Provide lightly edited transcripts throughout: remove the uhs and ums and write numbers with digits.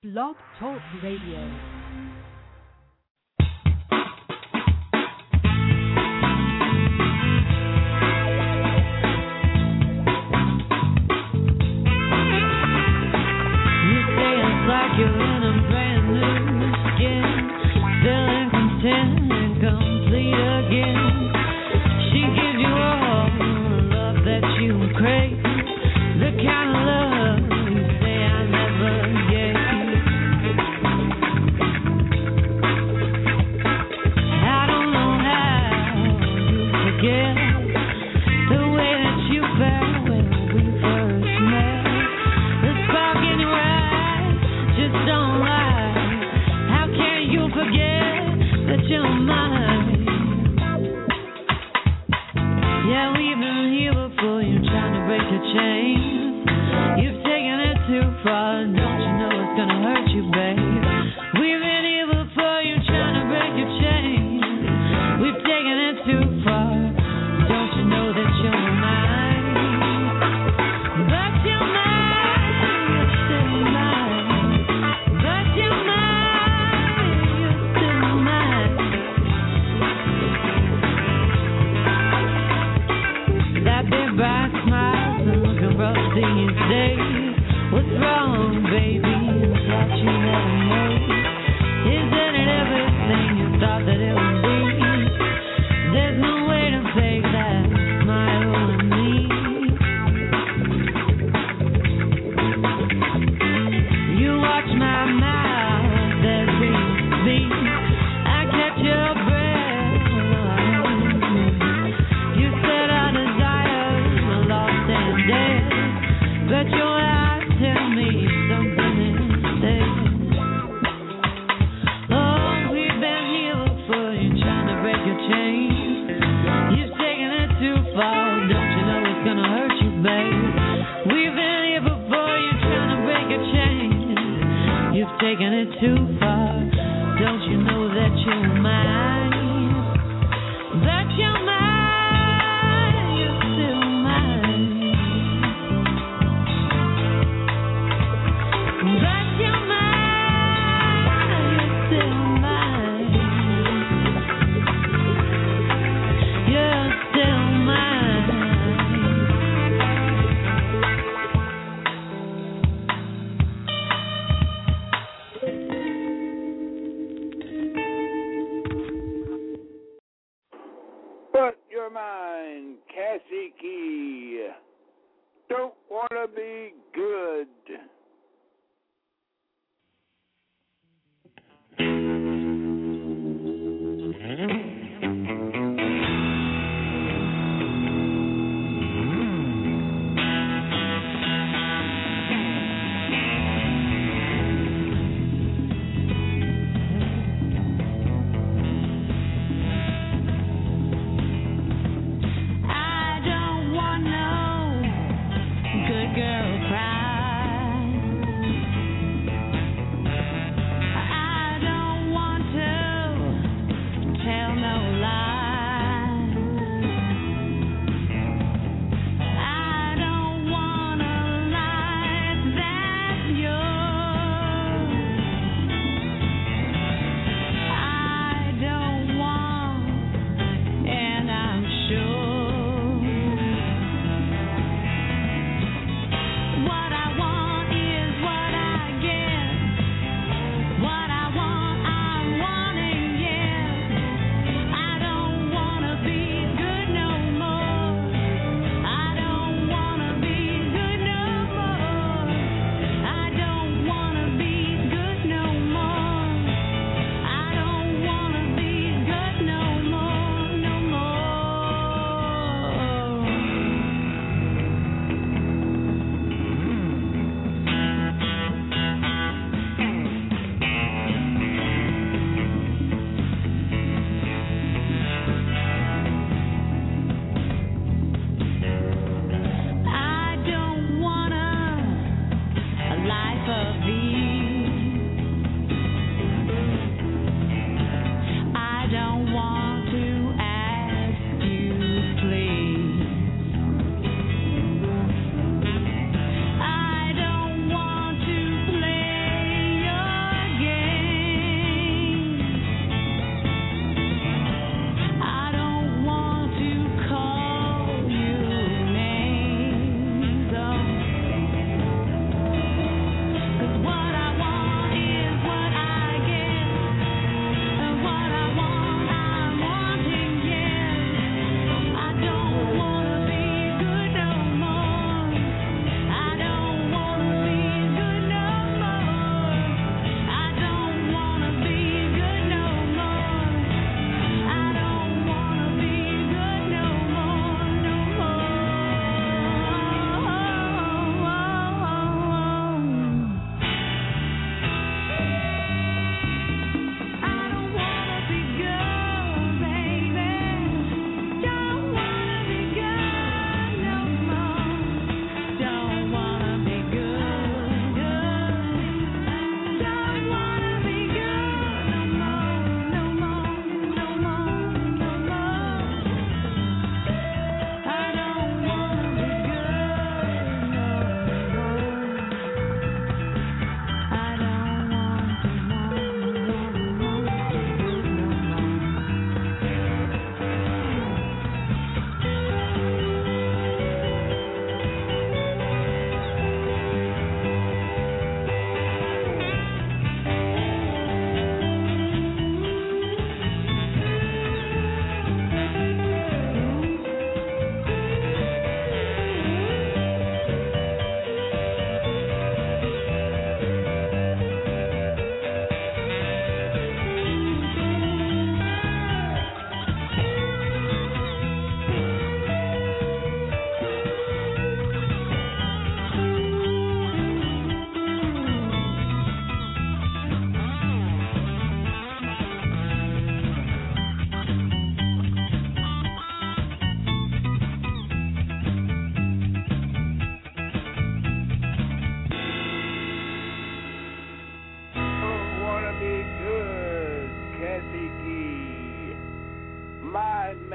Blog Talk Radio. Like you're in a brand new skin, feeling content and complete again. She gives you all the love that you crave, the kind of love you say I never gave. I don't know how you forget the way that you felt when we first met. The spark in your eyes just don't lie. How can you forget that you're mine? Yeah, we've been here before. You're trying to break the chains. You've taken it too far. Don't you know it's gonna hurt you, babe? We've been here before. You're trying to break your chains. We've taken it too far. Don't you know that you're mine? But you're mine. You're still mine. But you're mine. You're still mine. That big bright smile and looking rough these days. What's wrong, baby? That you never made. Isn't it everything you thought that it would be? There's no way to fake that smile on me. You watch my mouth as we speak. I catch your breath. You said our desires were lost and dead, but your eyes tell me something instead. Oh, we've been here before. You're trying to break your chains. You've taken it too far. Don't you know it's gonna hurt you, babe? We've been here before. You're trying to break your chains. You've taken it too far. Don't you know that you're mine? That you're mine. You're still mine. That you're mine. You're still mine. You're still mine.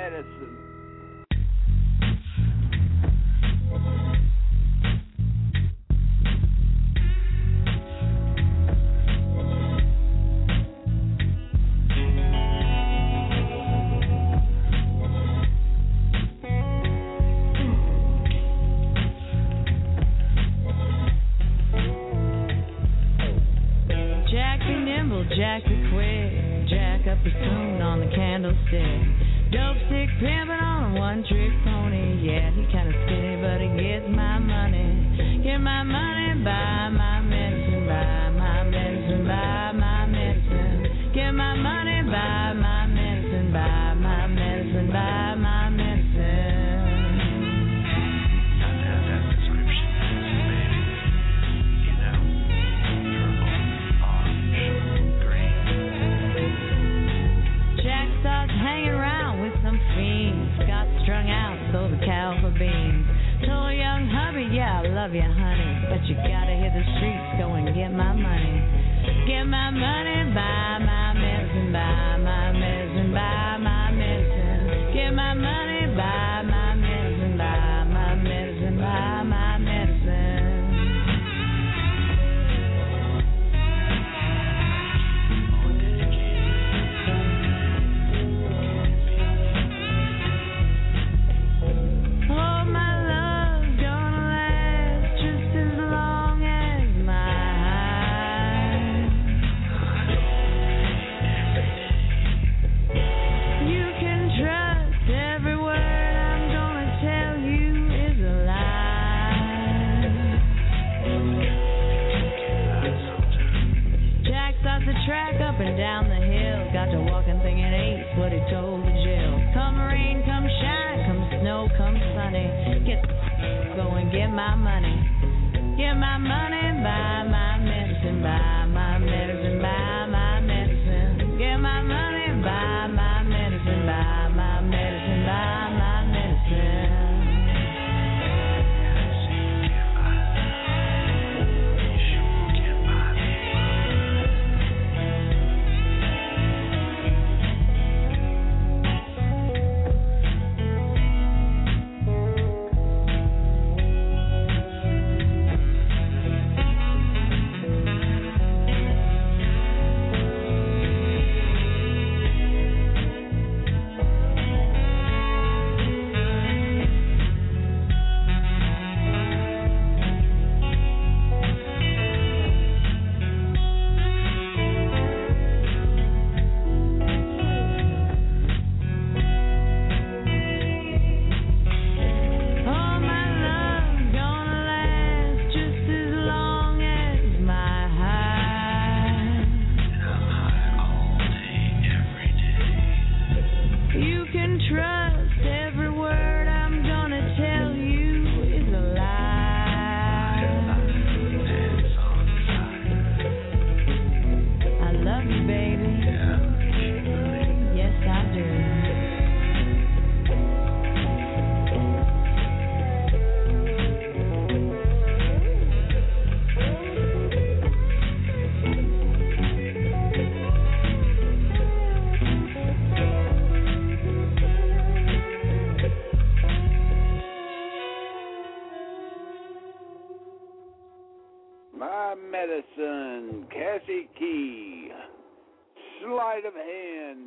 medicine. Jack be quick, jack up the spoon on the candlestick. Dope stick pimpin' on a one-trick pony. Yeah, he kinda skinny, but he gets my money. Get my money, buy my medicine, buy my medicine, buy my medicine. Get my money, buy my medicine, buy my medicine, buy my medicine. Hanging around with some fiends, got strung out, so the cow for beans. Told a young hubby, yeah, I love you, honey, but you gotta hit the streets, go and get my money. Get my money, buy my medicine, buy my medicine, buy my medicine. Get my money, buy my medicine, buy my medicine, buy my medicine. Track up and down the hill, got to walking thinking eight's what he told the Jill. Come rain, come shine, come snow, come sunny, go and get my money. Get my money, buy my medicine, buy my medicine, buy my medicine. Get my money, buy my medicine, buy my medicine, buy my medicine. My medicine, Cassie Key, sleight of hand.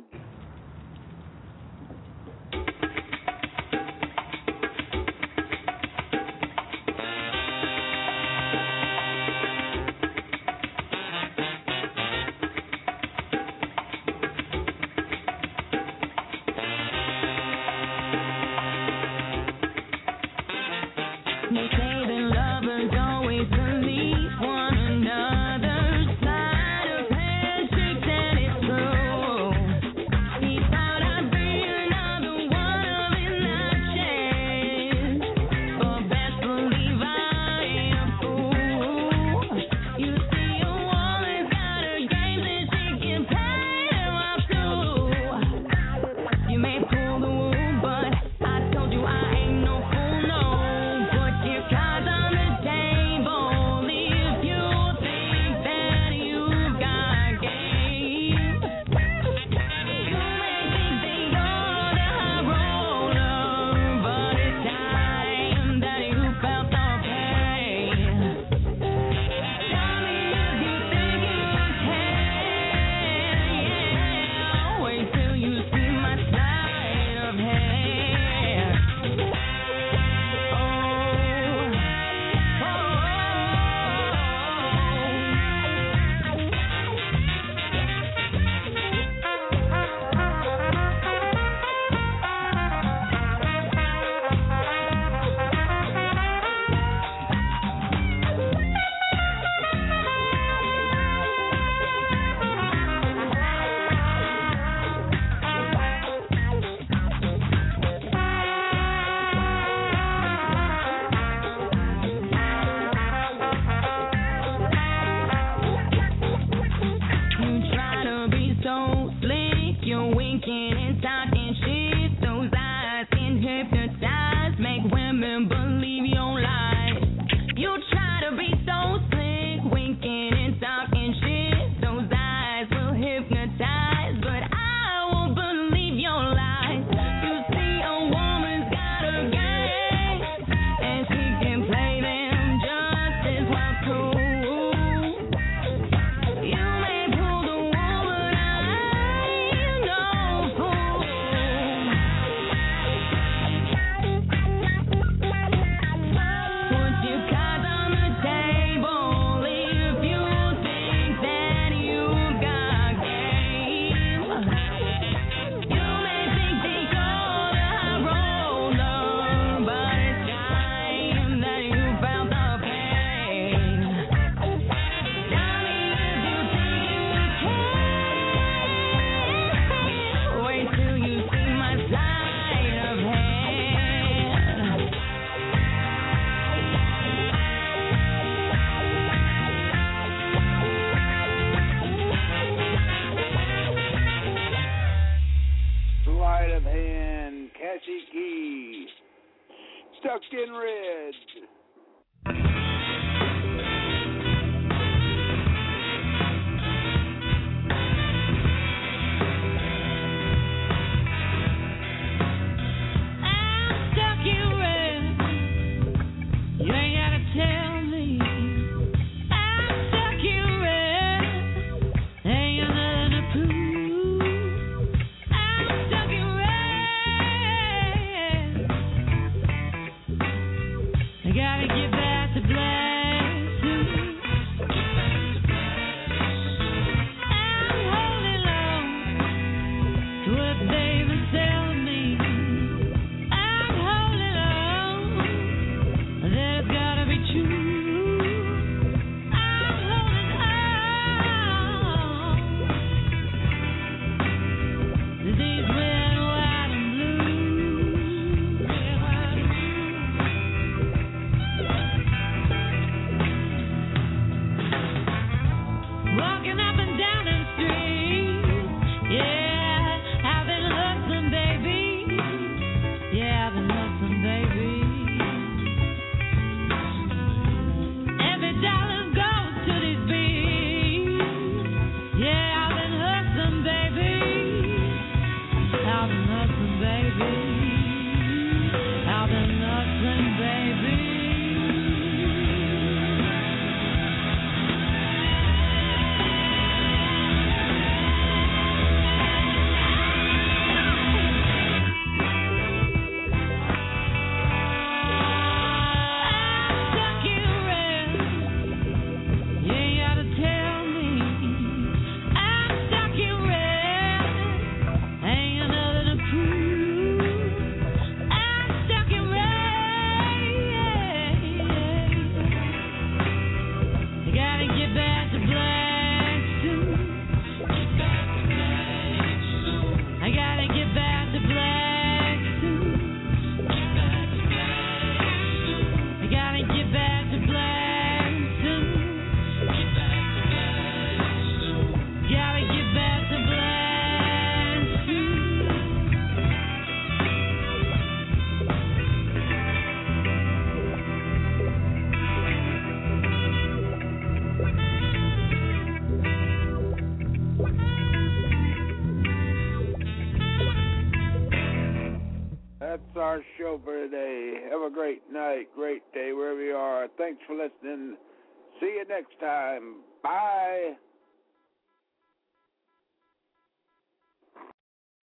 Stuck in Red. That's our show for today. Have a great night, great day, wherever you are. Thanks for listening. See you next time. Bye.